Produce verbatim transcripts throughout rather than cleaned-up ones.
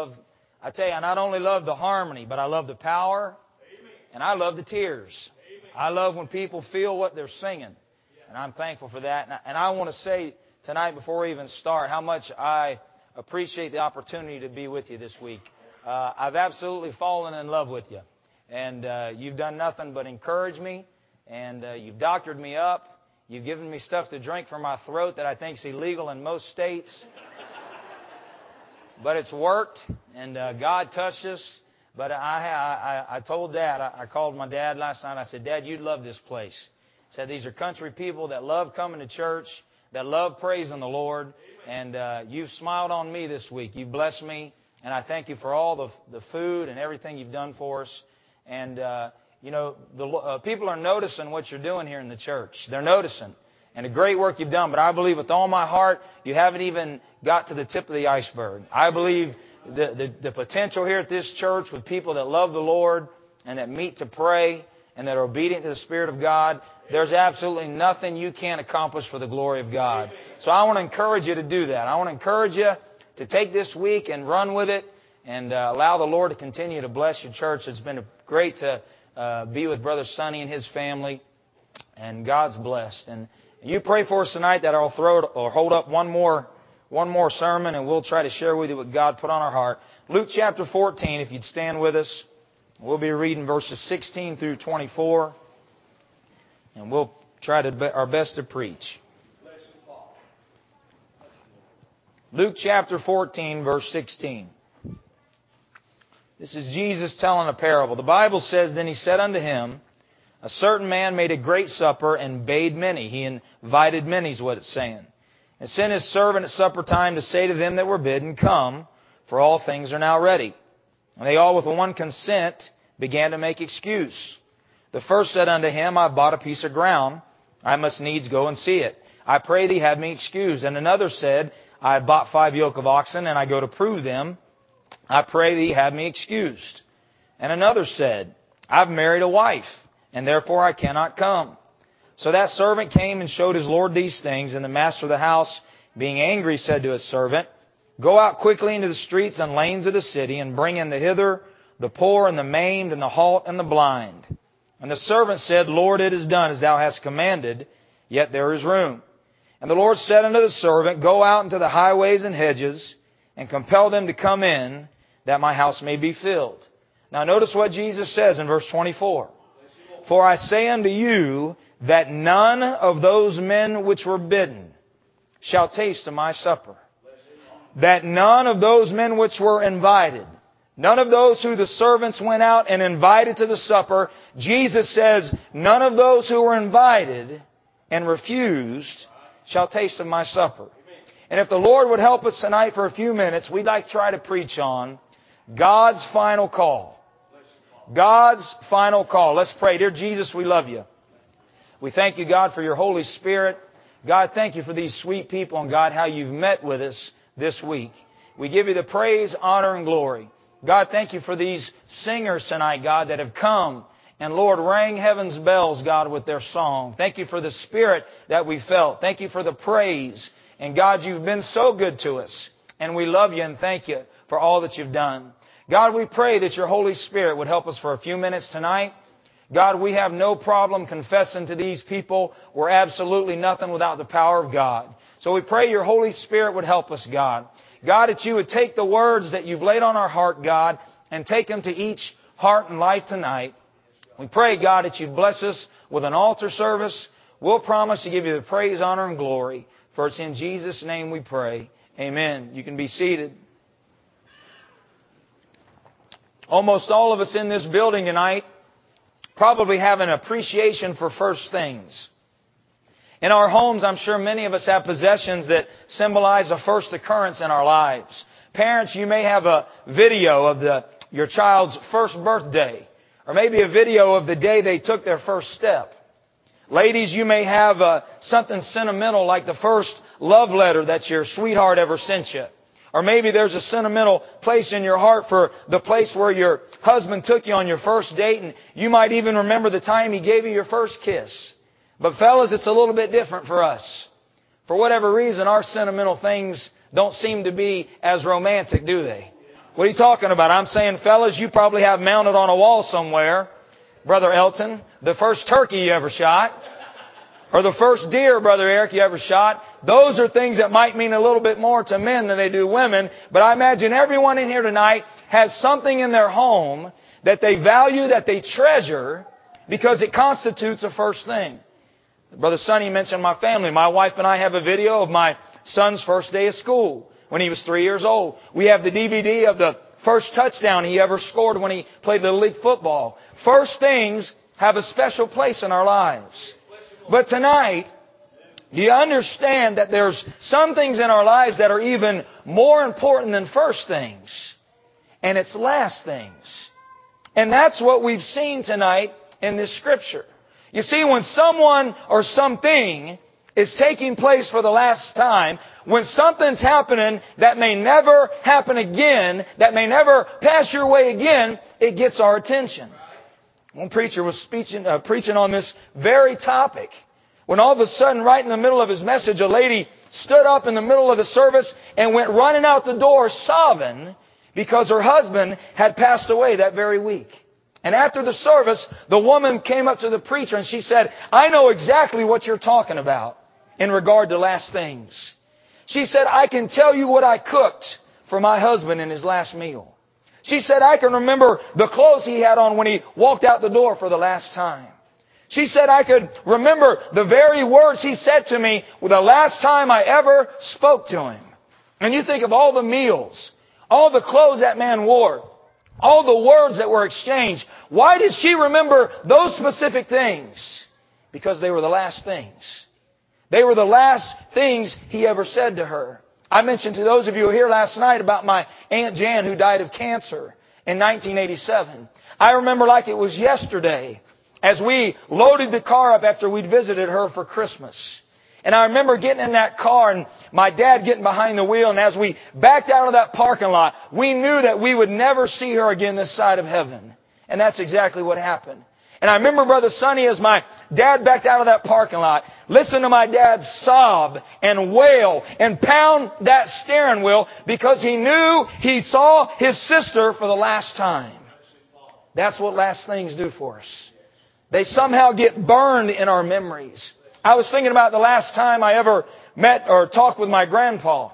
love, I tell you, I not only love the harmony, but I love the power, and I love the tears. I love when people feel what they're singing, and I'm thankful for that. And I, and I want to say tonight, before we even start, how much I appreciate the opportunity to be with you this week. Uh, I've absolutely fallen in love with you, and uh, you've done nothing but encourage me, and uh, you've doctored me up. You've given me stuff to drink for my throat that I think is illegal in most states. But it's worked, and uh, God touched us. But I, I, I told Dad, I, I called my dad last night. I said, Dad, you'd love this place. I said, these are country people that love coming to church, that love praising the Lord. And uh, you've smiled on me this week. You've blessed me. And I thank you for all the, the food and everything you've done for us. And, uh, you know, the uh, people are noticing what you're doing here in the church. They're noticing. And the great work you've done. But I believe with all my heart, you haven't even got to the tip of the iceberg. I believe the, the, the potential here at this church with people that love the Lord and that meet to pray and that are obedient to the Spirit of God, there's absolutely nothing you can't accomplish for the glory of God. So I want to encourage you to do that. I want to encourage you to take this week and run with it and uh, allow the Lord to continue to bless your church. It's been great to uh, be with Brother Sonny and his family, and God's blessed. And you pray for us tonight that I'll throw or hold up one more one more sermon, and we'll try to share with you what God put on our heart. Luke chapter fourteen, if you'd stand with us. We'll be reading verses sixteen through twenty-four, and we'll try to be our best to preach. Luke chapter fourteen, verse sixteen. This is Jesus telling a parable. The Bible says, Then he said unto him, A certain man made a great supper and bade many. He invited many, is what it's saying. And sent his servant at supper time to say to them that were bidden, Come, for all things are now ready. And they all with one consent began to make excuse. The first said unto him, I bought a piece of ground. I must needs go and see it. I pray thee have me excused. And another said, I bought five yoke of oxen, and I go to prove them. I pray thee have me excused. And another said, I've married a wife, and therefore I cannot come. So that servant came and showed his lord these things. And the master of the house, being angry, said to his servant, Go out quickly into the streets and lanes of the city, and bring in the hither the poor and the maimed and the halt and the blind. And the servant said, Lord, it is done as thou hast commanded, yet there is room. And the Lord said unto the servant, Go out into the highways and hedges, and compel them to come in, that my house may be filled. Now notice what Jesus says in verse twenty-four. For I say unto you, that none of those men which were bidden shall taste of my supper. That none of those men which were invited, none of those who the servants went out and invited to the supper, Jesus says, none of those who were invited and refused shall taste of my supper. And if the Lord would help us tonight for a few minutes, we'd like to try to preach on God's final call. God's final call. Let's pray. Dear Jesus, we love you. We thank you, God, for your Holy Spirit. God, thank you for these sweet people, and God, how you've met with us this week. We give you the praise, honor, and glory. God, thank you for these singers tonight, God, that have come and, Lord, rang heaven's bells, God, with their song. Thank you for the Spirit that we felt. Thank you for the praise. And God, you've been so good to us. And we love you and thank you for all that you've done. God, we pray that your Holy Spirit would help us for a few minutes tonight. God, we have no problem confessing to these people we're absolutely nothing without the power of God. So we pray your Holy Spirit would help us, God. God, that you would take the words that you've laid on our heart, God, and take them to each heart and life tonight. We pray, God, that you'd bless us with an altar service. We'll promise to give you the praise, honor, and glory. For it's in Jesus' name we pray. Amen. You can be seated. Almost all of us in this building tonight probably have an appreciation for first things. In our homes, I'm sure many of us have possessions that symbolize a first occurrence in our lives. Parents, you may have a video of the, your child's first birthday, or maybe a video of the day they took their first step. Ladies, you may have uh, something sentimental like the first love letter that your sweetheart ever sent you. Or maybe there's a sentimental place in your heart for the place where your husband took you on your first date, and you might even remember the time he gave you your first kiss. But fellas, it's a little bit different for us. For whatever reason, our sentimental things don't seem to be as romantic, do they? What are you talking about? I'm saying, fellas, you probably have mounted on a wall somewhere, Brother Elton, the first turkey you ever shot, or the first deer, Brother Eric, you ever shot. Those are things that might mean a little bit more to men than they do women. But I imagine everyone in here tonight has something in their home that they value, that they treasure, because it constitutes a first thing. Brother Sonny mentioned my family. My wife and I have a video of my son's first day of school when he was three years old. We have the D V D of the first touchdown he ever scored when he played Little League football. First things have a special place in our lives. But tonight, do you understand that there's some things in our lives that are even more important than first things? And it's last things. And that's what we've seen tonight in this scripture. You see, when someone or something is taking place for the last time, when something's happening that may never happen again, that may never pass your way again, it gets our attention. One preacher was speaking, uh, preaching on this very topic, when all of a sudden, right in the middle of his message, a lady stood up in the middle of the service and went running out the door sobbing because her husband had passed away that very week. And after the service, the woman came up to the preacher and she said, I know exactly what you're talking about in regard to last things. She said, I can tell you what I cooked for my husband in his last meal. She said, I can remember the clothes he had on when he walked out the door for the last time. She said, I could remember the very words he said to me the last time I ever spoke to him. And you think of all the meals, all the clothes that man wore, all the words that were exchanged. Why did she remember those specific things? Because they were the last things. They were the last things he ever said to her. I mentioned to those of you who were here last night about my Aunt Jan who died of cancer in nineteen eighty-seven. I remember like it was yesterday as we loaded the car up after we'd visited her for Christmas. And I remember getting in that car and my dad getting behind the wheel. And as we backed out of that parking lot, we knew that we would never see her again this side of heaven. And that's exactly what happened. And I remember, Brother Sonny, as my dad backed out of that parking lot, listen to my dad sob and wail and pound that steering wheel because he knew he saw his sister for the last time. That's what last things do for us. They somehow get burned in our memories. I was thinking about the last time I ever met or talked with my grandpa.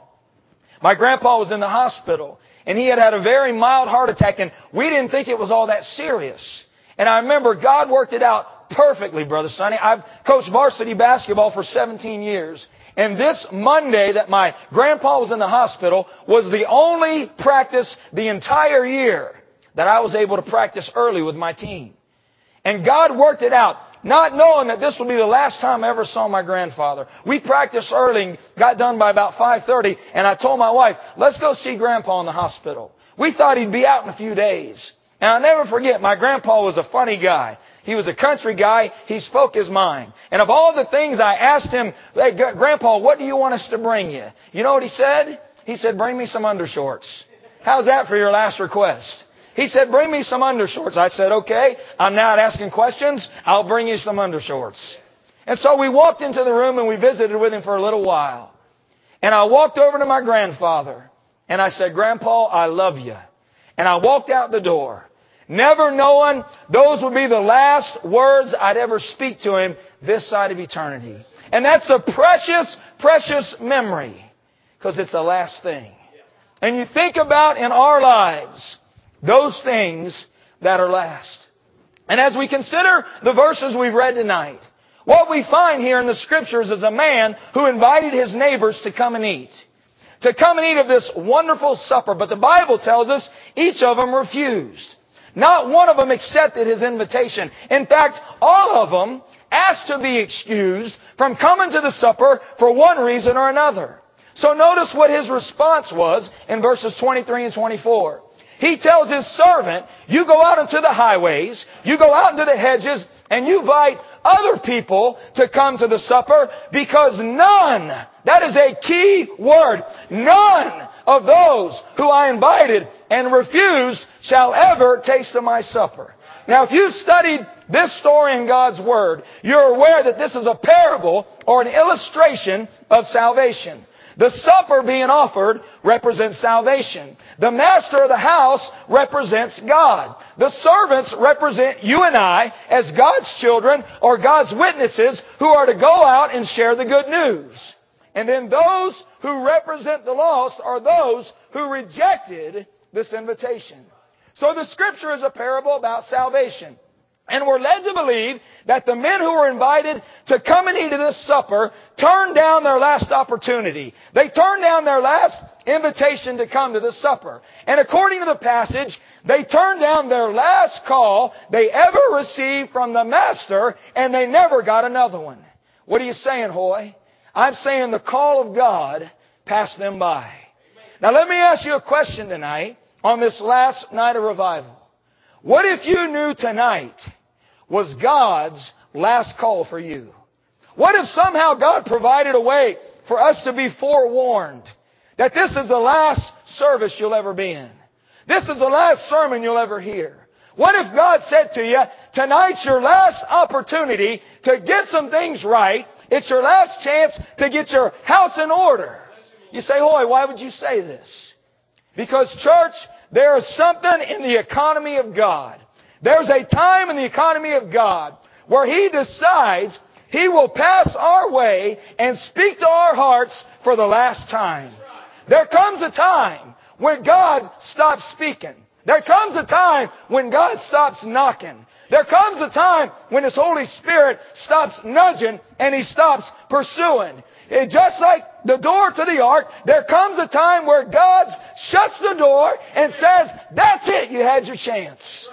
My grandpa was in the hospital, and he had had a very mild heart attack, and we didn't think it was all that serious. And I remember God worked it out perfectly, Brother Sonny. I've coached varsity basketball for seventeen years. And this Monday that my grandpa was in the hospital was the only practice the entire year that I was able to practice early with my team. And God worked it out, not knowing that this would be the last time I ever saw my grandfather. We practiced early and got done by about five thirty, and I told my wife, let's go see Grandpa in the hospital. We thought he'd be out in a few days. And I'll never forget, my grandpa was a funny guy. He was a country guy. He spoke his mind. And of all the things I asked him, hey, Grandpa, what do you want us to bring you? You know what he said? He said, bring me some undershorts. How's that for your last request? He said, bring me some undershorts. I said, okay, I'm not asking questions. I'll bring you some undershorts. And so we walked into the room and we visited with him for a little while. And I walked over to my grandfather and I said, Grandpa, I love you. And I walked out the door, never knowing those would be the last words I'd ever speak to him this side of eternity. And that's a precious, precious memory because it's the last thing. And you think about in our lives those things that are last. And as we consider the verses we've read tonight, what we find here in the Scriptures is a man who invited his neighbors to come and eat. To come and eat of this wonderful supper. But the Bible tells us each of them refused. Not one of them accepted his invitation. In fact, all of them asked to be excused from coming to the supper for one reason or another. So notice what his response was in verses twenty-three and twenty-four. He tells his servant, you go out into the highways, you go out into the hedges, and you invite other people to come to the supper because none, that is a key word, none of those who I invited and refused shall ever taste of my supper. Now, if you've studied this story in God's Word, you're aware that this is a parable or an illustration of salvation. The supper being offered represents salvation. The master of the house represents God. The servants represent you and I as God's children or God's witnesses who are to go out and share the good news. And then those who represent the lost are those who rejected this invitation. So the Scripture is a parable about salvation. And we're led to believe that the men who were invited to come and eat of this supper turned down their last opportunity. They turned down their last invitation to come to the supper. And according to the passage, they turned down their last call they ever received from the Master, and they never got another one. What are you saying, Hoy? I'm saying the call of God passed them by. Now let me ask you a question tonight on this last night of revival. What if you knew tonight was God's last call for you? What if somehow God provided a way for us to be forewarned that this is the last service you'll ever be in? This is the last sermon you'll ever hear. What if God said to you, tonight's your last opportunity to get some things right. It's your last chance to get your house in order. You say, Hoy, why would you say this? Because, church, there is something in the economy of God. There's a time in the economy of God where He decides He will pass our way and speak to our hearts for the last time. There comes a time when God stops speaking. There comes a time when God stops knocking. There comes a time when His Holy Spirit stops nudging and He stops pursuing. It, just like the door to the ark, there comes a time where God shuts the door and says, that's it, you had your chance.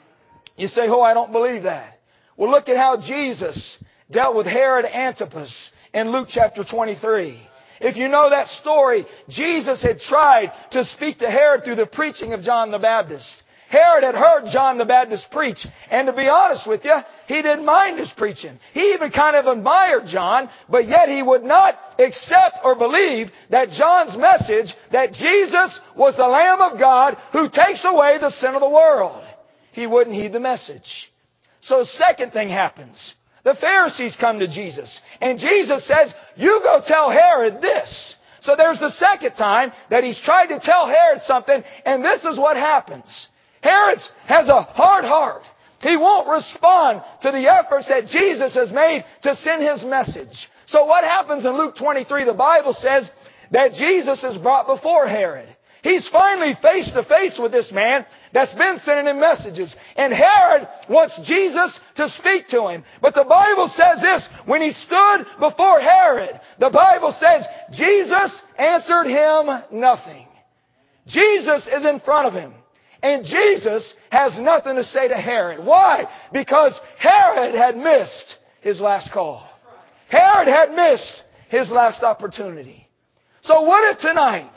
You say, oh, I don't believe that. Well, look at how Jesus dealt with Herod Antipas in Luke chapter twenty-three. If you know that story, Jesus had tried to speak to Herod through the preaching of John the Baptist. Herod had heard John the Baptist preach, and to be honest with you, he didn't mind his preaching. He even kind of admired John, but yet he would not accept or believe that John's message, that Jesus was the Lamb of God who takes away the sin of the world. He wouldn't heed the message. So second thing happens. The Pharisees come to Jesus, and Jesus says, you go tell Herod this. So there's the second time that he's tried to tell Herod something, and this is what happens. Herod has a hard heart. He won't respond to the efforts that Jesus has made to send His message. So what happens in Luke twenty-three? The Bible says that Jesus is brought before Herod. He's finally face to face with this man that's been sending him messages. And Herod wants Jesus to speak to him. But the Bible says this, when he stood before Herod, the Bible says Jesus answered him nothing. Jesus is in front of him. And Jesus has nothing to say to Herod. Why? Because Herod had missed his last call. Herod had missed his last opportunity. So what if tonight,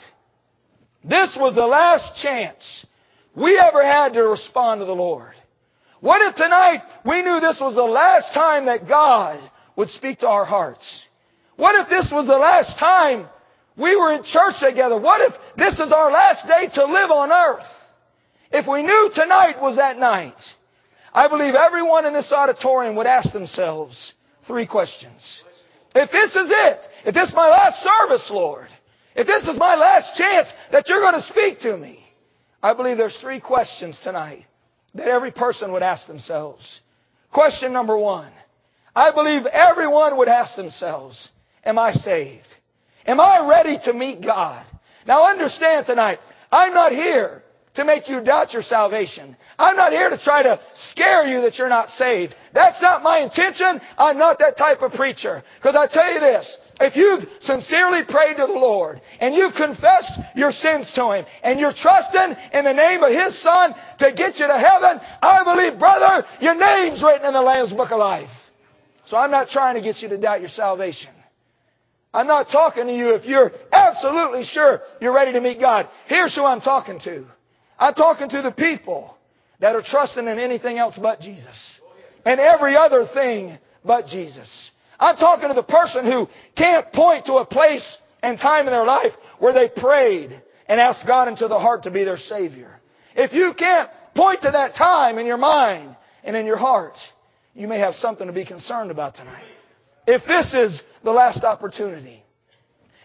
this was the last chance we ever had to respond to the Lord? What if tonight we knew this was the last time that God would speak to our hearts? What if this was the last time we were in church together? What if this is our last day to live on earth? If we knew tonight was that night, I believe everyone in this auditorium would ask themselves three questions. If this is it, if this is my last service, Lord, if this is my last chance that you're going to speak to me, I believe there's three questions tonight that every person would ask themselves. Question number one, I believe everyone would ask themselves, am I saved? Am I ready to meet God? Now understand tonight, I'm not here to make you doubt your salvation. I'm not here to try to scare you that you're not saved. That's not my intention. I'm not that type of preacher. Because I tell you this, if you've sincerely prayed to the Lord and you've confessed your sins to Him and you're trusting in the name of His Son to get you to heaven, I believe, brother, your name's written in the Lamb's Book of Life. So I'm not trying to get you to doubt your salvation. I'm not talking to you if you're absolutely sure you're ready to meet God. Here's who I'm talking to. I'm talking to the people that are trusting in anything else but Jesus. And every other thing but Jesus. I'm talking to the person who can't point to a place and time in their life where they prayed and asked God into the heart to be their Savior. If you can't point to that time in your mind and in your heart, you may have something to be concerned about tonight. If this is the last opportunity,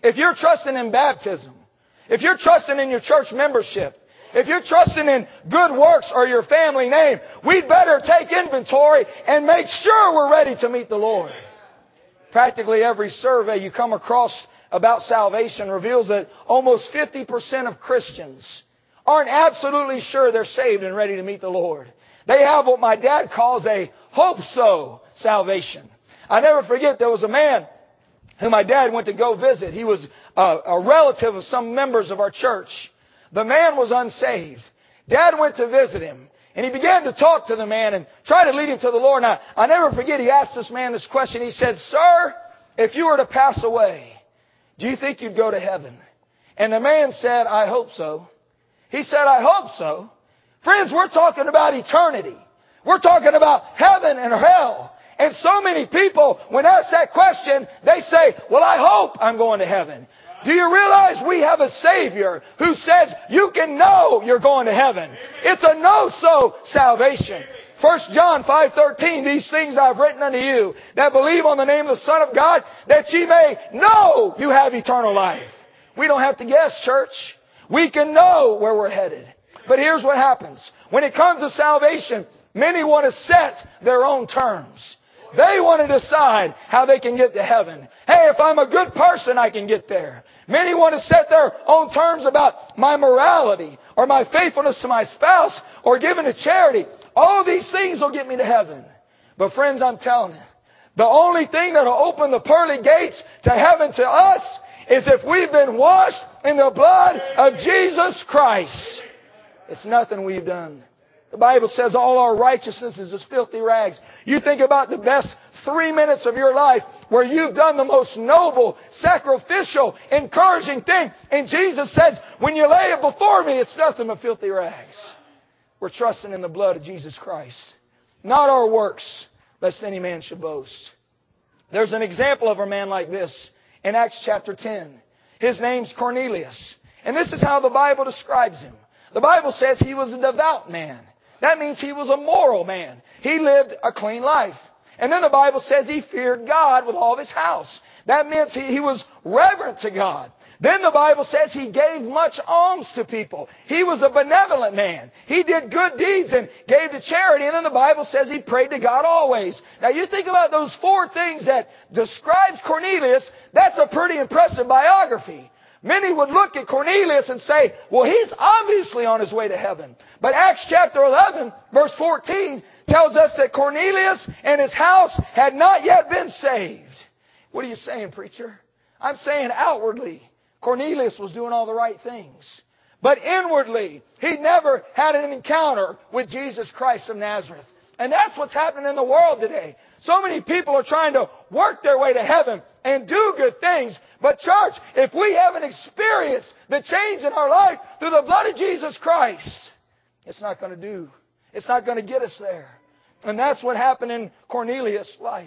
if you're trusting in baptism, if you're trusting in your church membership, if you're trusting in good works or your family name, we'd better take inventory and make sure we're ready to meet the Lord. Practically every survey you come across about salvation reveals that almost fifty percent of Christians aren't absolutely sure they're saved and ready to meet the Lord. They have what my dad calls a hope-so salvation. I never forget, there was a man who my dad went to go visit. He was a, a relative of some members of our church. The man was unsaved. Dad went to visit him, and he began to talk to the man and try to lead him to the Lord. And I, I never forget, he asked this man this question. He said, "Sir, if you were to pass away, do you think you'd go to heaven?" And the man said, "I hope so." He said, "I hope so." Friends, we're talking about eternity. We're talking about heaven and hell. And so many people, when asked that question, they say, "Well, I hope I'm going to heaven." Do you realize we have a Savior who says you can know you're going to heaven? It's a know-so salvation. First John five thirteen, "These things I've written unto you that believe on the name of the Son of God, that ye may know you have eternal life." We don't have to guess, church. We can know where we're headed. But here's what happens. When it comes to salvation, many want to set their own terms. They want to decide how they can get to heaven. Hey, if I'm a good person, I can get there. Many want to set their own terms about my morality or my faithfulness to my spouse or giving to charity. All these things will get me to heaven. But friends, I'm telling you, the only thing that will open the pearly gates to heaven to us is if we've been washed in the blood of Jesus Christ. It's nothing we've done. The Bible says all our righteousness is as filthy rags. You think about the best three minutes of your life where you've done the most noble, sacrificial, encouraging thing. And Jesus says, when you lay it before me, it's nothing but filthy rags. We're trusting in the blood of Jesus Christ. Not our works, lest any man should boast. There's an example of a man like this in Acts chapter ten. His name's Cornelius. And this is how the Bible describes him. The Bible says he was a devout man. That means he was a moral man. He lived a clean life. And then the Bible says he feared God with all of his house. That means he, he was reverent to God. Then the Bible says he gave much alms to people. He was a benevolent man. He did good deeds and gave to charity. And then the Bible says he prayed to God always. Now you think about those four things that describes Cornelius. That's a pretty impressive biography. Many would look at Cornelius and say, well, he's obviously on his way to heaven. But Acts chapter eleven, verse fourteen, tells us that Cornelius and his house had not yet been saved. What are you saying, preacher? I'm saying outwardly, Cornelius was doing all the right things. But inwardly, he never had an encounter with Jesus Christ of Nazareth. And that's what's happening in the world today. So many people are trying to work their way to heaven and do good things. But church, if we haven't experienced the change in our life through the blood of Jesus Christ, it's not going to do. It's not going to get us there. And that's what happened in Cornelius' life.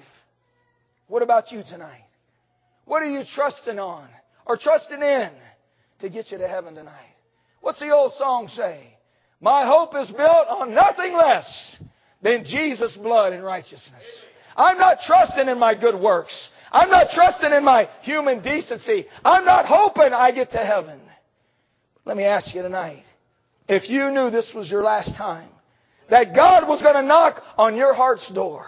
What about you tonight? What are you trusting on or trusting in to get you to heaven tonight? What's the old song say? My hope is built on nothing less than Jesus' blood and righteousness. I'm not trusting in my good works. I'm not trusting in my human decency. I'm not hoping I get to heaven. Let me ask you tonight, if you knew this was your last time, that God was going to knock on your heart's door,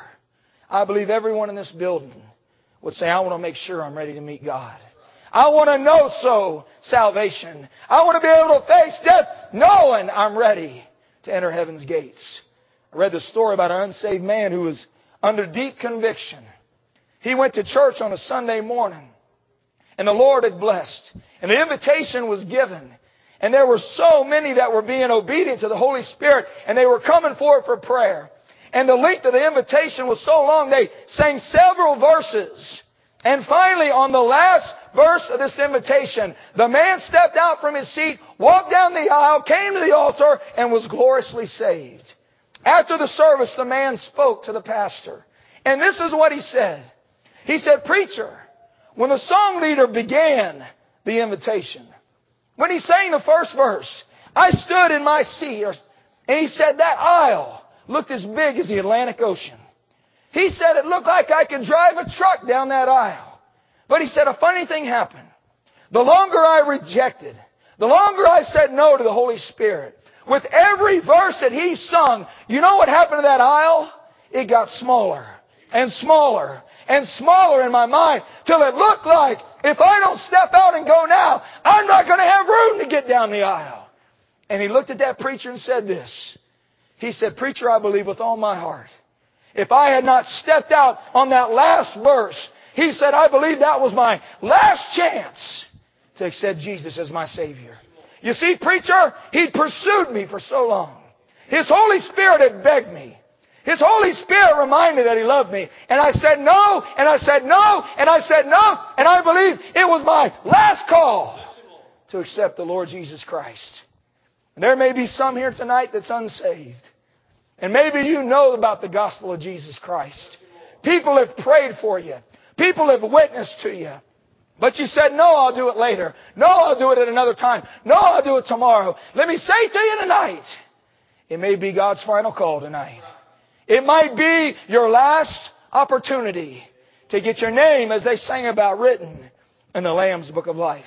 I believe everyone in this building would say, I want to make sure I'm ready to meet God. I want to know so salvation. I want to be able to face death knowing I'm ready to enter heaven's gates. I read the story about an unsaved man who was under deep conviction. He went to church on a Sunday morning, and the Lord had blessed, and the invitation was given. And there were so many that were being obedient to the Holy Spirit, and they were coming forward for prayer. And the length of the invitation was so long, they sang several verses. And finally, on the last verse of this invitation, the man stepped out from his seat, walked down the aisle, came to the altar, and was gloriously saved. After the service, the man spoke to the pastor. And this is what he said. He said, preacher, when the song leader began the invitation, when he sang the first verse, I stood in my seat, and he said that aisle looked as big as the Atlantic Ocean. He said it looked like I could drive a truck down that aisle. But he said a funny thing happened. the longer I rejected, the longer I said no to the Holy Spirit, with every verse that He sung, you know what happened to that aisle? It got smaller and smaller and smaller in my mind till it looked like if I don't step out and go now, I'm not going to have room to get down the aisle. And he looked at that preacher and said this. He said, "Preacher, I believe with all my heart, if I had not stepped out on that last verse," he said, "I believe that was my last chance to accept Jesus as my Savior." You see, preacher, he'd pursued me for so long. His Holy Spirit had begged me. His Holy Spirit reminded me that He loved me. And I said no, and I said no, and I said no, and I believe it was my last call to accept the Lord Jesus Christ. And there may be some here tonight that's unsaved. And maybe you know about the gospel of Jesus Christ. People have prayed for you. People have witnessed to you. But you said, "No, I'll do it later. No, I'll do it at another time. No, I'll do it tomorrow." Let me say to you tonight, it may be God's final call tonight. It might be your last opportunity to get your name, as they sang about, written in the Lamb's Book of Life.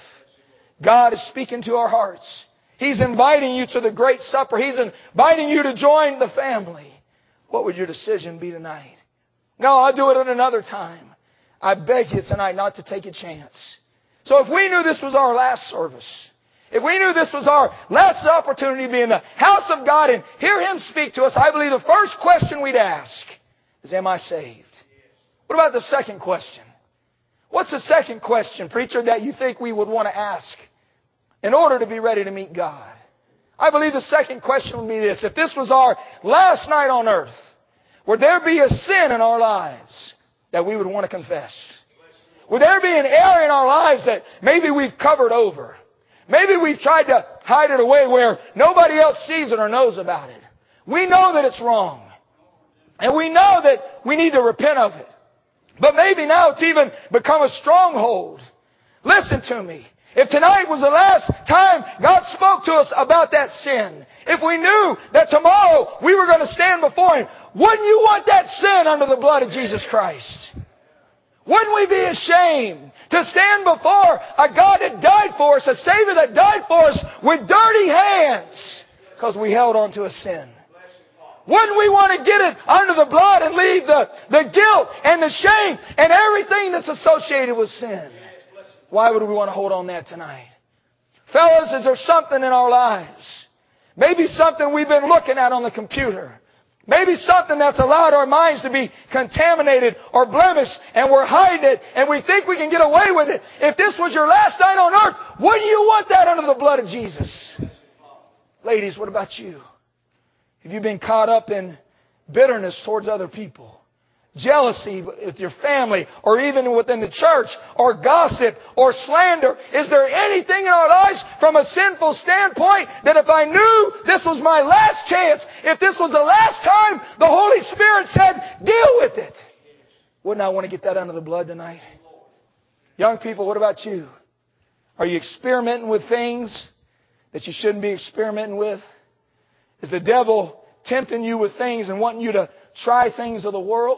God is speaking to our hearts. He's inviting you to the great supper. He's inviting you to join the family. What would your decision be tonight? "No, I'll do it at another time." I beg you tonight not to take a chance. So if we knew this was our last service, if we knew this was our last opportunity to be in the house of God and hear Him speak to us, I believe the first question we'd ask is, am I saved? What about the second question? What's the second question, preacher, that you think we would want to ask in order to be ready to meet God? I believe the second question would be this. If this was our last night on earth, would there be a sin in our lives that we would want to confess? Would there be an area in our lives that maybe we've covered over? Maybe we've tried to hide it away where nobody else sees it or knows about it. We know that it's wrong. And we know that we need to repent of it. But maybe now it's even become a stronghold. Listen to me. If tonight was the last time God spoke to us about that sin, if we knew that tomorrow we were going to stand before Him, wouldn't you want that sin under the blood of Jesus Christ? Wouldn't we be ashamed to stand before a God that died for us, a Savior that died for us with dirty hands because we held on to a sin? Wouldn't we want to get it under the blood and leave the, the guilt and the shame and everything that's associated with sin? Why would we want to hold on that tonight? Fellas, is there something in our lives? Maybe something we've been looking at on the computer. Maybe something that's allowed our minds to be contaminated or blemished, and we're hiding it and we think we can get away with it. If this was your last night on earth, wouldn't you want that under the blood of Jesus? Ladies, what about you? Have you been caught up in bitterness towards other people? Jealousy with your family, or even within the church, or gossip, or slander? Is there anything in our lives from a sinful standpoint that if I knew this was my last chance, if this was the last time the Holy Spirit said, deal with it, wouldn't I want to get that under the blood tonight? Young people, what about you? Are you experimenting with things that you shouldn't be experimenting with? Is the devil tempting you with things and wanting you to try things of the world?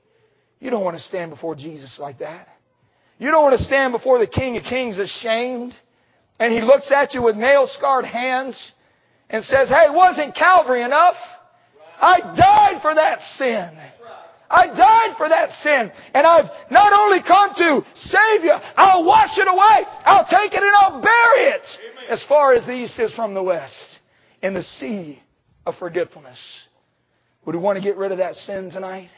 You don't want to stand before Jesus like that. You don't want to stand before the King of Kings ashamed, and He looks at you with nail-scarred hands and says, "Hey, wasn't Calvary enough? I died for that sin. I died for that sin. And I've not only come to save you, I'll wash it away. I'll take it and I'll bury it as far as the east is from the west, in the sea of forgetfulness." Would we want to get rid of that sin tonight?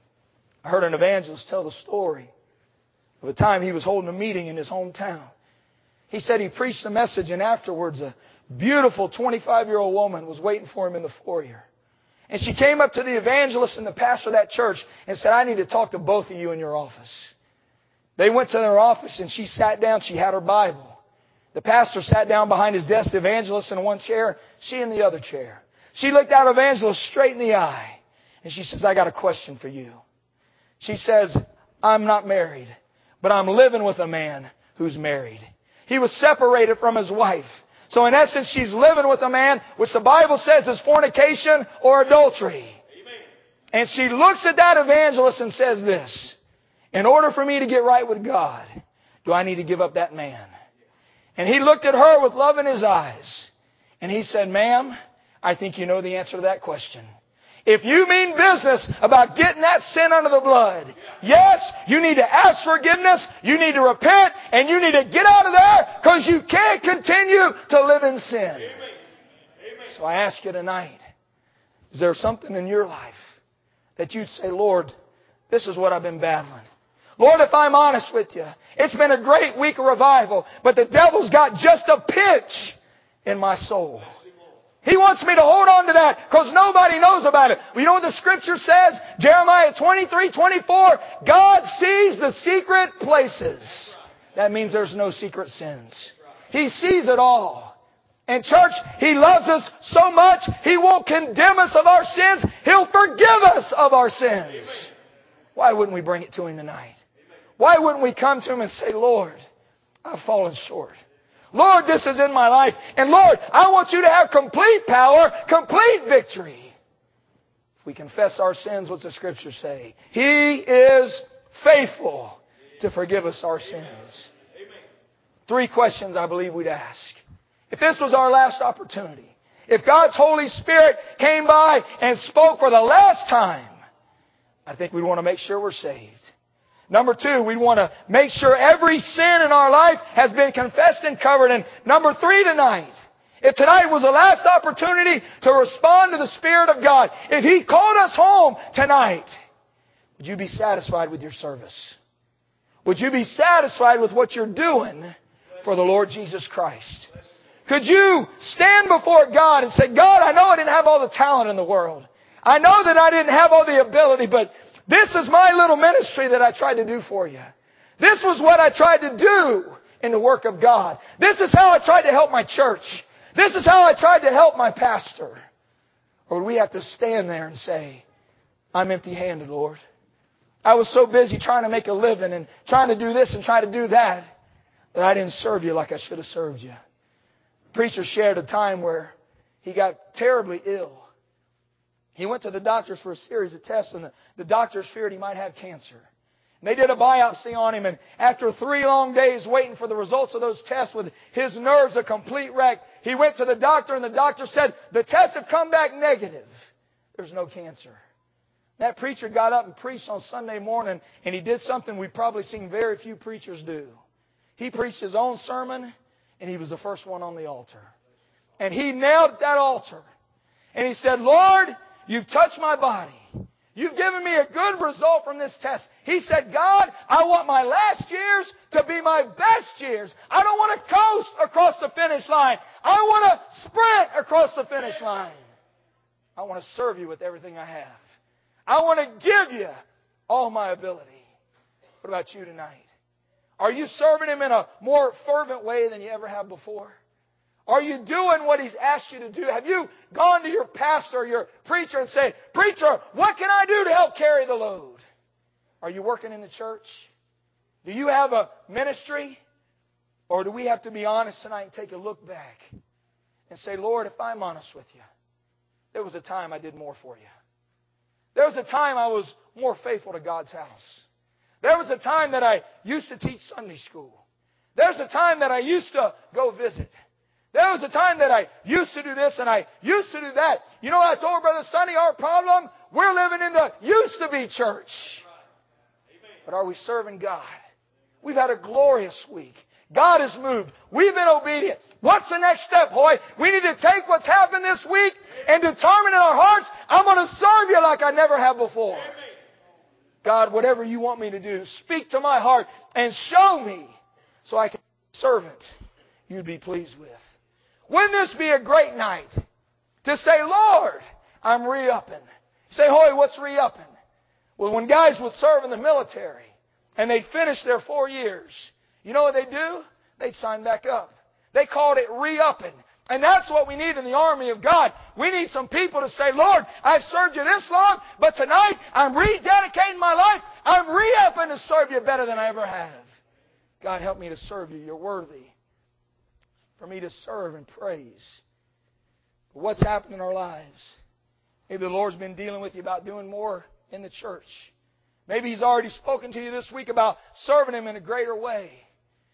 I heard an evangelist tell the story of a time he was holding a meeting in his hometown. He said he preached a message, and afterwards a beautiful twenty-five-year-old woman was waiting for him in the foyer. And she came up to the evangelist and the pastor of that church and said, "I need to talk to both of you in your office." They went to their office and she sat down. She had her Bible. The pastor sat down behind his desk, the evangelist in one chair, she in the other chair. She looked at the evangelist straight in the eye and she says, "I got a question for you." She says, "I'm not married, but I'm living with a man who's married. He was separated from his wife. So in essence, she's living with a man, which the Bible says is fornication or adultery." Amen. And she looks at that evangelist and says this, "In order for me to get right with God, do I need to give up that man?" And he looked at her with love in his eyes. And he said, ma'am, I think you know the answer to that question. If you mean business about getting that sin under the blood, yes, you need to ask forgiveness, you need to repent, and you need to get out of there because you can't continue to live in sin. So I ask you tonight, is there something in your life that you'd say, Lord, this is what I've been battling. Lord, if I'm honest with you, it's been a great week of revival, but the devil's got just a pinch in my soul. He wants me to hold on to that because nobody knows about it. You know what the Scripture says? Jeremiah twenty-three twenty-four. God sees the secret places. That means there's no secret sins. He sees it all. And church, He loves us so much, He won't condemn us of our sins. He'll forgive us of our sins. Why wouldn't we bring it to Him tonight? Why wouldn't we come to Him and say, Lord, I've fallen short. Lord, this is in my life. And Lord, I want you to have complete power, complete victory. If we confess our sins, what's the Scripture say? He is faithful to forgive us our sins. Three questions I believe we'd ask. If this was our last opportunity, if God's Holy Spirit came by and spoke for the last time, I think we'd want to make sure we're saved. Number two, we want to make sure every sin in our life has been confessed and covered. And number three tonight, if tonight was the last opportunity to respond to the Spirit of God, if He called us home tonight, would you be satisfied with your service? Would you be satisfied with what you're doing for the Lord Jesus Christ? Could you stand before God and say, God, I know I didn't have all the talent in the world. I know that I didn't have all the ability, but this is my little ministry that I tried to do for you. This was what I tried to do in the work of God. This is how I tried to help my church. This is how I tried to help my pastor. Or would we have to stand there and say, I'm empty-handed, Lord. I was so busy trying to make a living and trying to do this and trying to do that that I didn't serve you like I should have served you. The preacher shared a time where he got terribly ill. He went to the doctors for a series of tests, and the, the doctors feared he might have cancer. And they did a biopsy on him, and after three long days waiting for the results of those tests with his nerves a complete wreck, he went to the doctor, and the doctor said, the tests have come back negative. There's no cancer. That preacher got up and preached on Sunday morning, and he did something we've probably seen very few preachers do. He preached his own sermon, and he was the first one on the altar. And he nailed that altar. And he said, Lord, You've touched my body. You've given me a good result from this test. He said, God, I want my last years to be my best years. I don't want to coast across the finish line. I want to sprint across the finish line. I want to serve You with everything I have. I want to give You all my ability. What about you tonight? Are you serving Him in a more fervent way than you ever have before? Are you doing what He's asked you to do? Have you gone to your pastor or your preacher and said, Preacher, what can I do to help carry the load? Are you working in the church? Do you have a ministry? Or do we have to be honest tonight and take a look back and say, Lord, if I'm honest with You, there was a time I did more for You. There was a time I was more faithful to God's house. There was a time that I used to teach Sunday school. There's a time that I used to go visit. There was a time that I used to do this and I used to do that. You know what I told Brother Sonny? Our problem? We're living in the used-to-be church. But are we serving God? We've had a glorious week. God has moved. We've been obedient. What's the next step, Hoy? We need to take what's happened this week and determine in our hearts, I'm going to serve You like I never have before. God, whatever You want me to do, speak to my heart and show me so I can be a servant You'd be pleased with. Wouldn't this be a great night to say, Lord, I'm re-upping. You say, Hoy, what's re-upping? Well, when guys would serve in the military and they'd finish their four years, you know what they'd do? They'd sign back up. They called it re-upping. And that's what we need in the army of God. We need some people to say, Lord, I've served You this long, but tonight I'm rededicating my life. I'm re-upping to serve You better than I ever have. God, help me to serve You. You're worthy for me to serve and praise. But what's happened in our lives? Maybe the Lord's been dealing with you about doing more in the church. Maybe He's already spoken to you this week about serving Him in a greater way.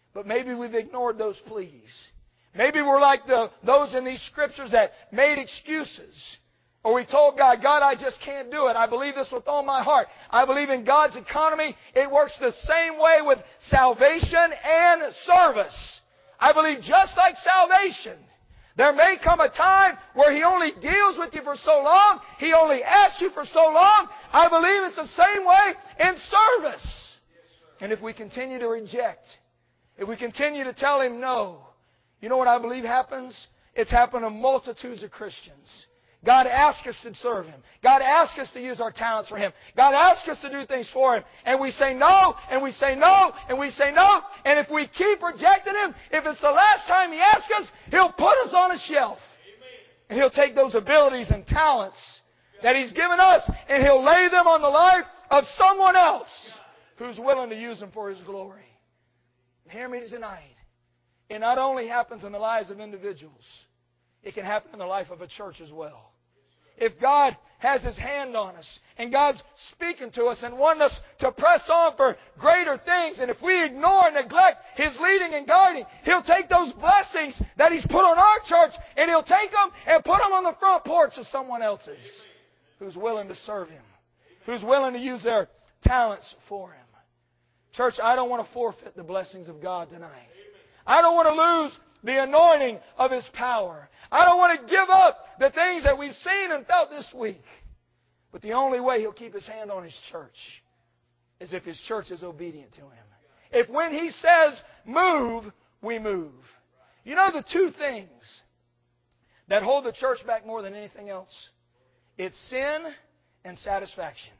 But maybe we've ignored those pleas. Maybe we're like the, those in these Scriptures that made excuses. Or we told God, God, I just can't do it. I believe this with all my heart. I believe in God's economy. It works the same way with salvation and service. I believe just like salvation, there may come a time where He only deals with you for so long. He only asks you for so long. I believe it's the same way in service. And if we continue to reject, if we continue to tell Him no, you know what I believe happens? It's happened to multitudes of Christians. God asks us to serve Him. God asks us to use our talents for Him. God asks us to do things for Him. And we say no, and we say no, and we say no. And if we keep rejecting Him, if it's the last time He asks us, He'll put us on a shelf. And He'll take those abilities and talents that He's given us, and He'll lay them on the life of someone else who's willing to use them for His glory. And hear me tonight. It not only happens in the lives of individuals, it can happen in the life of a church as well. If God has His hand on us and God's speaking to us and wanting us to press on for greater things, and if we ignore and neglect His leading and guiding, He'll take those blessings that He's put on our church and He'll take them and put them on the front porch of someone else's who's willing to serve Him, who's willing to use their talents for Him. Church, I don't want to forfeit the blessings of God tonight. I don't want to lose the anointing of His power. I don't want to give up the things that we've seen and felt this week. But the only way He'll keep His hand on His church is if His church is obedient to Him. If when He says move, we move. You know the two things that hold the church back more than anything else? It's sin and satisfaction.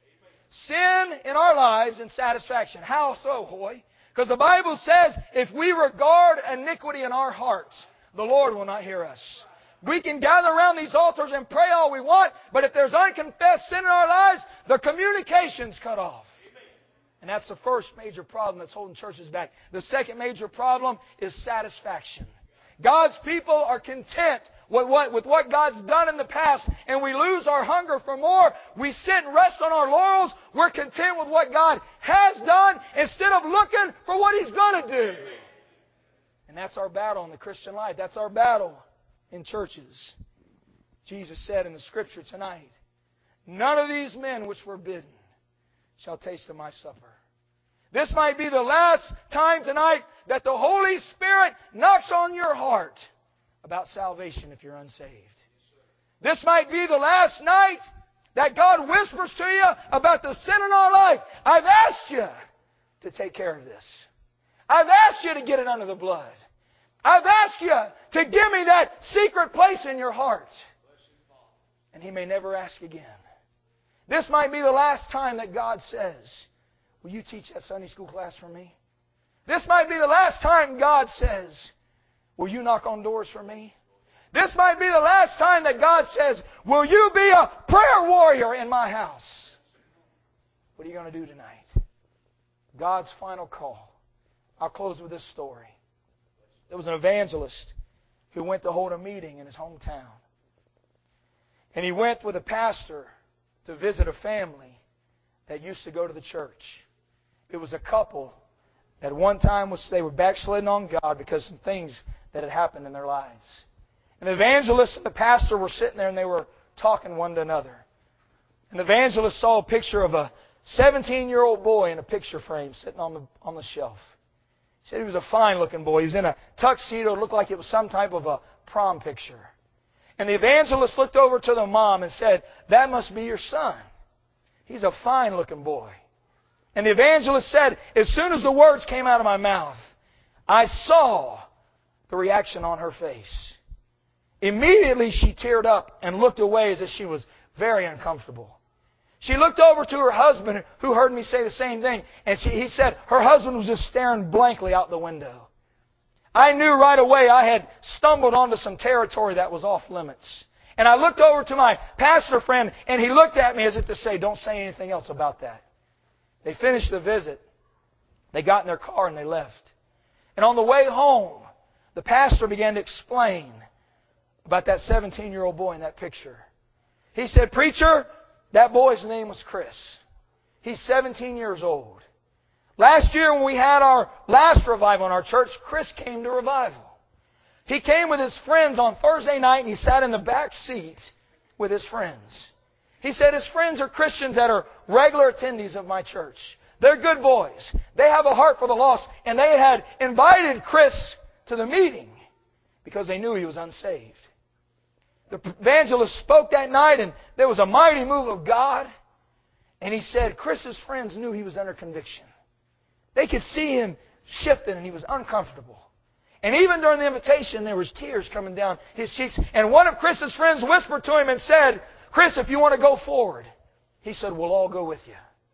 Sin in our lives and satisfaction. How so, Hoy? Because the Bible says, if we regard iniquity in our hearts, the Lord will not hear us. We can gather around these altars and pray all we want, but if there's unconfessed sin in our lives, the communication's cut off. And that's the first major problem that's holding churches back. The second major problem is satisfaction. God's people are content with what, with what God's done in the past, and we lose our hunger for more. We sit and rest on our laurels. We're content with what God has done instead of looking for what He's going to do. And that's our battle in the Christian life. That's our battle in churches. Jesus said in the Scripture tonight, none of these men which were bidden shall taste of my supper. This might be the last time tonight that the Holy Spirit knocks on your heart about salvation if you're unsaved. This might be the last night that God whispers to you about the sin in our life. I've asked you to take care of this. I've asked you to get it under the blood. I've asked you to give me that secret place in your heart. And He may never ask again. This might be the last time that God says, will you teach that Sunday school class for me? This might be the last time God says, will you knock on doors for me? This might be the last time that God says, will you be a prayer warrior in my house? What are you going to do tonight? God's final call. I'll close with this story. There was an evangelist who went to hold a meeting in his hometown. And he went with a pastor to visit a family that used to go to the church. It was a couple that one time was they were backsliding on God because of some things that had happened in their lives. And the evangelist and the pastor were sitting there and they were talking one to another. And the evangelist saw a picture of a seventeen-year-old boy in a picture frame sitting on the on the shelf. He said he was a fine-looking boy. He was in a tuxedo. It looked like it was some type of a prom picture. And the evangelist looked over to the mom and said, that must be your son. He's a fine-looking boy. And the evangelist said, as soon as the words came out of my mouth, I saw the reaction on her face. Immediately she teared up and looked away as if she was very uncomfortable. She looked over to her husband, who heard me say the same thing, and she, he said her husband was just staring blankly out the window. I knew right away I had stumbled onto some territory that was off limits. And I looked over to my pastor friend, and he looked at me as if to say, don't say anything else about that. They finished the visit. They got in their car and they left. And on the way home, the pastor began to explain about that seventeen-year-old boy in that picture. He said, preacher, that boy's name was Chris. He's seventeen years old. Last year when we had our last revival in our church, Chris came to revival. He came with his friends on Thursday night and he sat in the back seat with his friends. He said his friends are Christians that are regular attendees of my church. They're good boys. They have a heart for the lost. And they had invited Chris to the meeting because they knew he was unsaved. The evangelist spoke that night and there was a mighty move of God. And he said Chris's friends knew he was under conviction. They could see him shifting and he was uncomfortable. And even during the invitation, there was tears coming down his cheeks. And one of Chris's friends whispered to him and said, Chris, if you want to go forward. He said, we'll all go with you.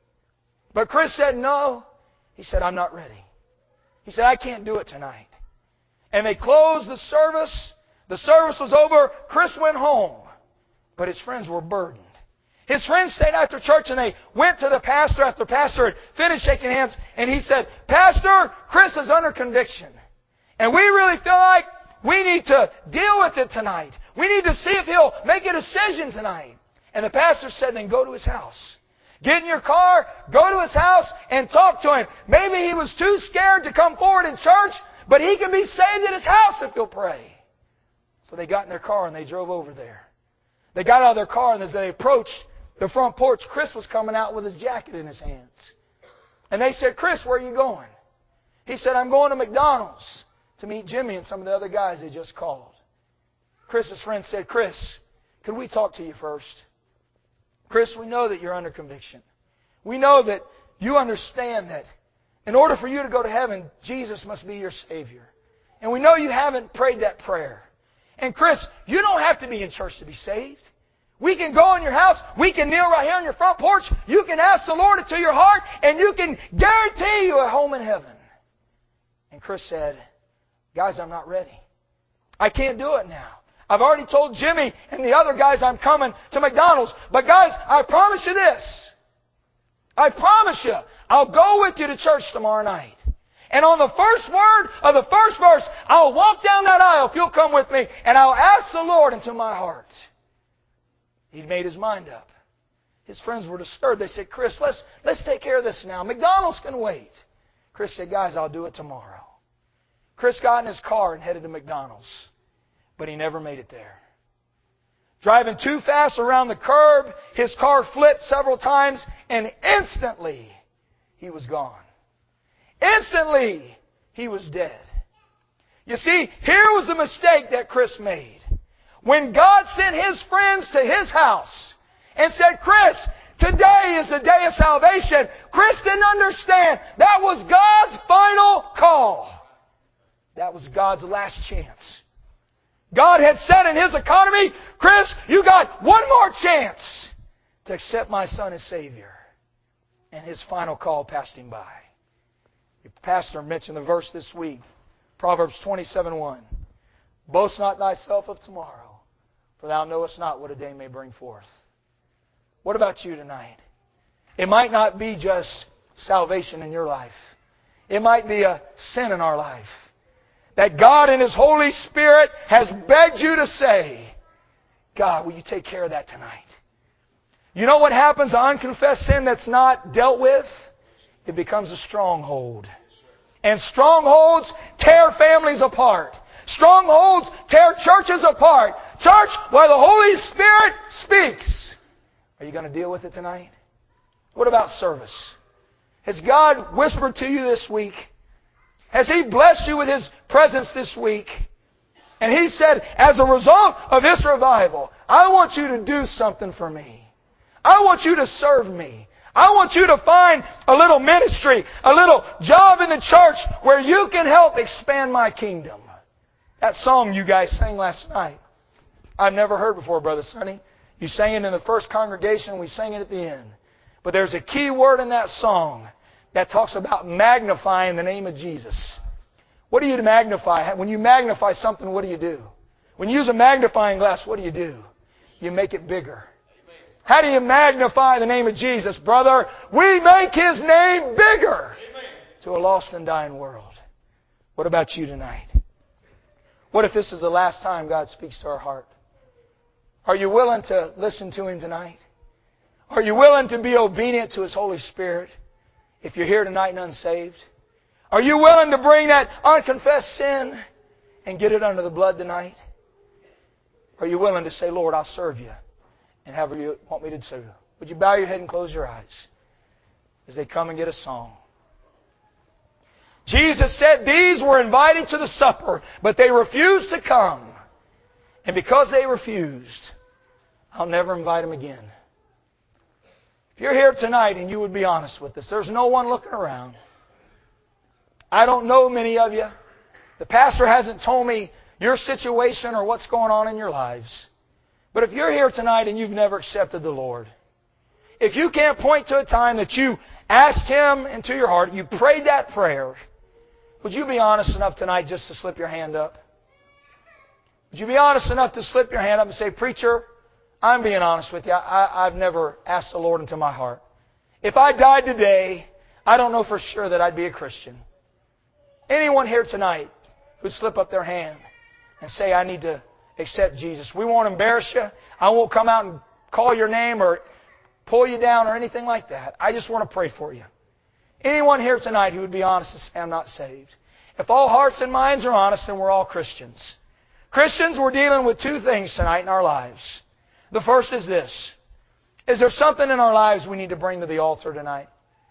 But Chris said, no. He said, I'm not ready. He said, I can't do it tonight. And they closed the service. The service was over. Chris went home. But his friends were burdened. His friends stayed after church and they went to the pastor after pastor had finished shaking hands. And he said, Pastor, Chris is under conviction. And we really feel like we need to deal with it tonight. We need to see if he'll make a decision tonight. And the pastor said, then go to his house. Get in your car, go to his house, and talk to him. Maybe he was too scared to come forward in church, but he can be saved at his house if he'll pray. So they got in their car and they drove over there. They got out of their car and as they approached the front porch, Chris was coming out with his jacket in his hands. And they said, Chris, where are you going? He said, I'm going to McDonald's to meet Jimmy and some of the other guys they just called. Chris's friend said, Chris, could we talk to you first? Chris, we know that you're under conviction. We know that you understand that in order for you to go to heaven, Jesus must be your Savior. And we know you haven't prayed that prayer. And Chris, you don't have to be in church to be saved. We can go in your house. We can kneel right here on your front porch. You can ask the Lord into your heart and you can guarantee you a home in heaven. And Chris said, guys, I'm not ready. I can't do it now. I've already told Jimmy and the other guys I'm coming to McDonald's. But guys, I promise you this. I promise you, I'll go with you to church tomorrow night. And on the first word of the first verse, I'll walk down that aisle if you'll come with me. And I'll ask the Lord into my heart. He'd made his mind up. His friends were disturbed. They said, Chris, let's, let's take care of this now. McDonald's can wait. Chris said, guys, I'll do it tomorrow. Chris got in his car and headed to McDonald's. But he never made it there. Driving too fast around the curb, his car flipped several times, and instantly he was gone. Instantly he was dead. You see, here was the mistake that Chris made. When God sent His friends to his house and said, Chris, today is the day of salvation, Chris didn't understand that was God's final call. That was God's last chance. God had said in His economy, Chris, you got one more chance to accept my Son as Savior. And His final call passed him by. Your pastor mentioned the verse this week, Proverbs twenty-seven one. Boast not thyself of tomorrow, for thou knowest not what a day may bring forth. What about you tonight? It might not be just salvation in your life. It might be a sin in our life. That God in His Holy Spirit has begged you to say, God, will you take care of that tonight? You know what happens to unconfessed sin that's not dealt with? It becomes a stronghold. And strongholds tear families apart. Strongholds tear churches apart. Church, where the Holy Spirit speaks. Are you going to deal with it tonight? What about service? Has God whispered to you this week? Has He blessed you with His presence this week? And He said, as a result of this revival, I want you to do something for me. I want you to serve me. I want you to find a little ministry, a little job in the church where you can help expand my kingdom. That song you guys sang last night, I've never heard before, Brother Sonny. You sang it in the first congregation, we sang it at the end. But there's a key word in that song that talks about magnifying the name of Jesus. What do you magnify? When you magnify something, what do you do? When you use a magnifying glass, what do you do? You make it bigger. How do you magnify the name of Jesus, brother? We make His name bigger to a lost and dying world. What about you tonight? What if this is the last time God speaks to our heart? Are you willing to listen to Him tonight? Are you willing to be obedient to His Holy Spirit? If you're here tonight and unsaved, are you willing to bring that unconfessed sin and get it under the blood tonight? Are you willing to say, Lord, I'll serve you and however you want me to do? Would you bow your head and close your eyes as they come and get a song? Jesus said these were invited to the supper, but they refused to come. And because they refused, I'll never invite them again. If you're here tonight and you would be honest with us, there's no one looking around. I don't know many of you. The pastor hasn't told me your situation or what's going on in your lives. But if you're here tonight and you've never accepted the Lord, if you can't point to a time that you asked Him into your heart, you prayed that prayer, would you be honest enough tonight just to slip your hand up? Would you be honest enough to slip your hand up and say, Preacher, I'm being honest with you. I, I've never asked the Lord into my heart. If I died today, I don't know for sure that I'd be a Christian. Anyone here tonight who'd slip up their hand and say, I need to accept Jesus. We won't embarrass you. I won't come out and call your name or pull you down or anything like that. I just want to pray for you. Anyone here tonight who would be honest and say, I'm not saved. If all hearts and minds are honest, then we're all Christians. Christians, we're dealing with two things tonight in our lives. The first is this. Is there something in our lives we need to bring to the altar tonight?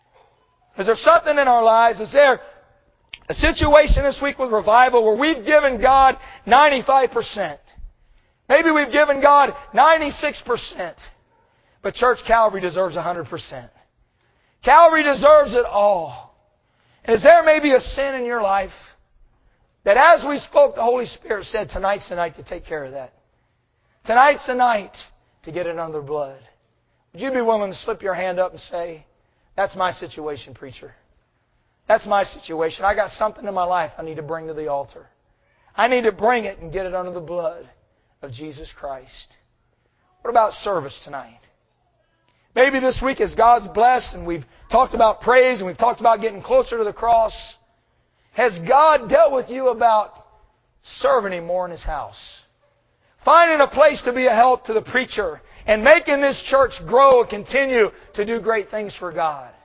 Is there something in our lives? Is there a situation this week with revival where we've given God ninety-five percent? Maybe we've given God ninety-six percent. But Church, Calvary deserves one hundred percent. Calvary deserves it all. And is there maybe a sin in your life that as we spoke, the Holy Spirit said, tonight's the night to take care of that. Tonight's the night to get it under the blood. Would you be willing to slip your hand up and say, that's my situation, preacher. That's my situation. I got something in my life I need to bring to the altar. I need to bring it and get it under the blood of Jesus Christ. What about service tonight? Maybe this week as God's blessed and we've talked about praise and we've talked about getting closer to the cross, has God dealt with you about serving Him more in His house? Finding a place to be a help to the preacher and making this church grow and continue to do great things for God?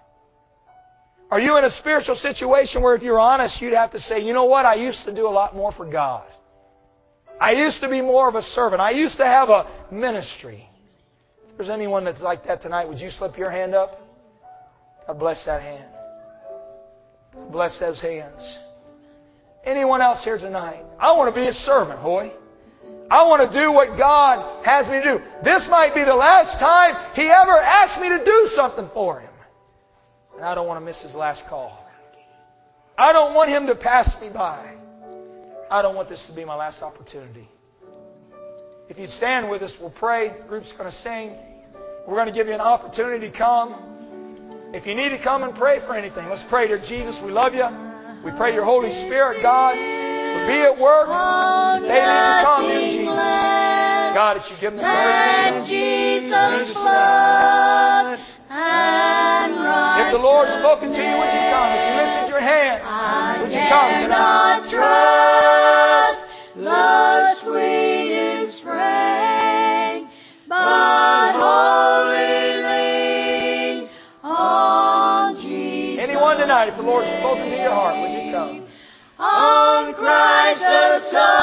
Are you in a spiritual situation where if you're honest, you'd have to say, you know what, I used to do a lot more for God. I used to be more of a servant. I used to have a ministry. If there's anyone that's like that tonight, would you slip your hand up? God bless that hand. God bless those hands. Anyone else here tonight? I want to be a servant, boy. I want to do what God has me to do. This might be the last time He ever asked me to do something for Him. And I don't want to miss His last call. I don't want Him to pass me by. I don't want this to be my last opportunity. If you stand with us, we'll pray. The group's going to sing. We're going to give you an opportunity to come. If you need to come and pray for anything, let's pray. Dear Jesus, we love you. We pray your Holy Spirit, God, would be at work. They need to come to Jesus. God, that you give them the mercy. Jesus' blood and righteousness. If the Lord's spoken to you, would you come? If you lifted your hand, would you come tonight? Trust the sweetest frame, but wholly lean on Jesus. Anyone tonight, if the Lord's spoken to your heart, would you come? On Christ the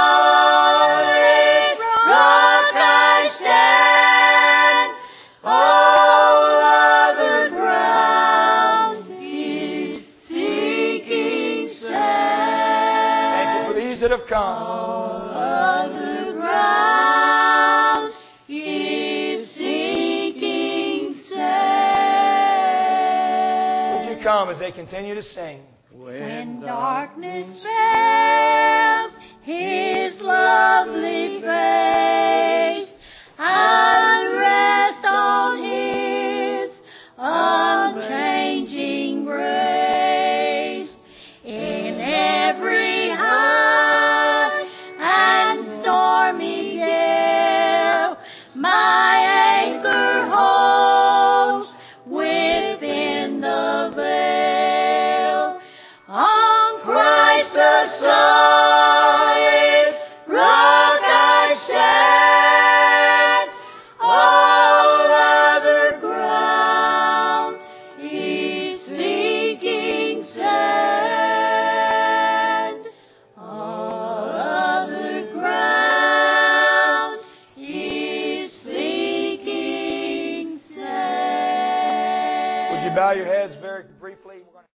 solid rock I stand. All other ground is sinking sand. Thank you for these that have come. All other ground is sinking sand. Would you come as they continue to sing? When darkness veils His lovely face, I'll rest on His unchanging grace. In every high and stormy gale, my anchor holds within the veil. On Christ the solid rock I stand. you bow your heads very briefly? We're going to